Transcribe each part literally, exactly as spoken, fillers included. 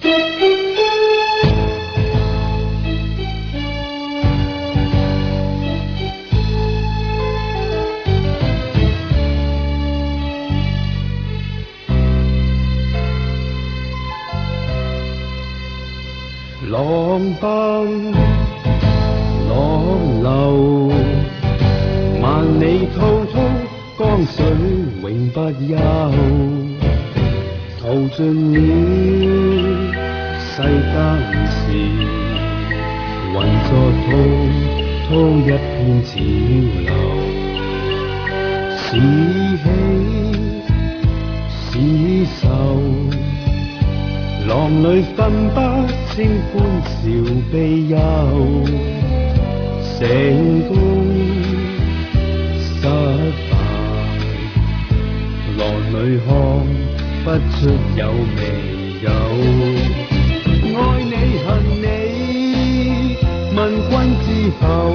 浪奔浪流，万里滔滔江水永不休。淘尽了世間事，混作滔滔一片潮流。是喜是愁，浪里分不清歡笑悲憂，成功失敗，浪里看不出有未有。愛你恨你，問君之後，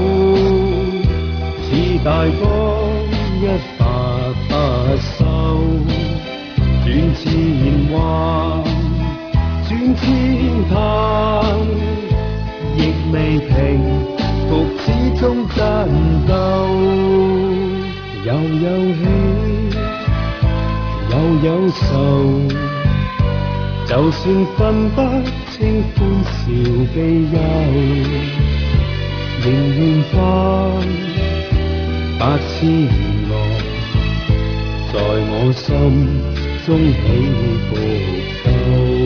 似大江一發不收，轉千彎轉千灘，亦未平復，始終爭鬥。又有喜又有愁，就算分不清歡笑悲憂，仍願翻百千浪，在我心中起伏鬥。